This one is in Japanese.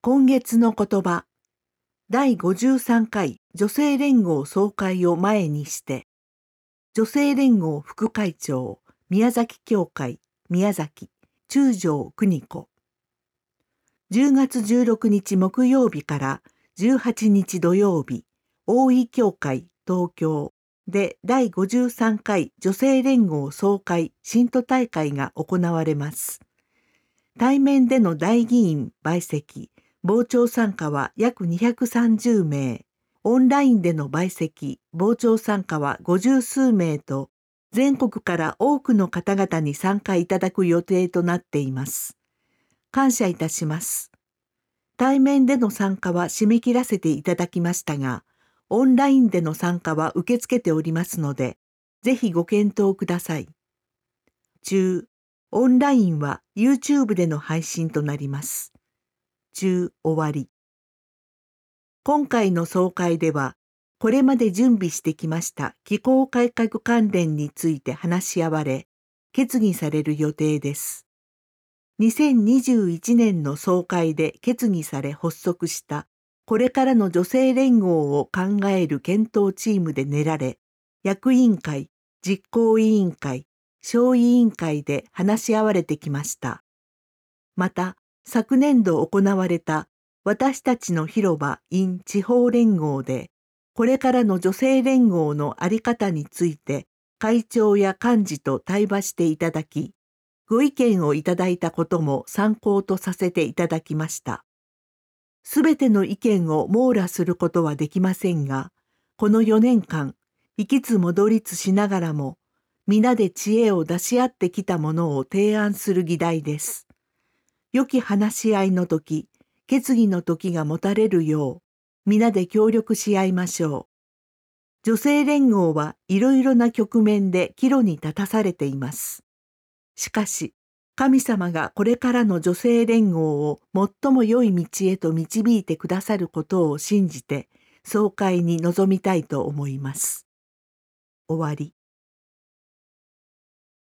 今月の言葉、第53回女性連合総会を前にして、女性連合副会長、宮崎教会、宮崎、中条邦子。10月16日木曜日から18日土曜日、大井教会、東京で第53回女性連合総会信徒大会が行われます。対面での代議員陪席、傍聴参加は約230名、オンラインでの陪席、傍聴参加は50数名と、全国から多くの方々に参加いただく予定となっています。感謝いたします。対面での参加は締め切らせていただきましたが、オンラインでの参加は受け付けておりますので、ぜひご検討ください。オンラインは YouTube での配信となります。終わり。今回の総会では、これまで準備してきました機構改革関連について話し合われ、決議される予定です。2021年の総会で決議され発足したこれからの女性連合を考える検討チームで練られ、役員会、実行委員会、小委員会で話し合われてきました。また、昨年度行われた私たちの広場 in 地方連合で、これからの女性連合の在り方について会長や幹事と対話していただき、ご意見をいただいたことも参考とさせていただきました。すべての意見を網羅することはできませんが、この4年間、行きつ戻りつしながらも、皆で知恵を出し合ってきたものを提案する議題です。良き話し合いの時、決議の時が持たれるよう、皆で協力し合いましょう。女性連合はいろいろな局面で岐路に立たされています。しかし、神様がこれからの女性連合を最も良い道へと導いてくださることを信じて、総会に臨みたいと思います。終わり。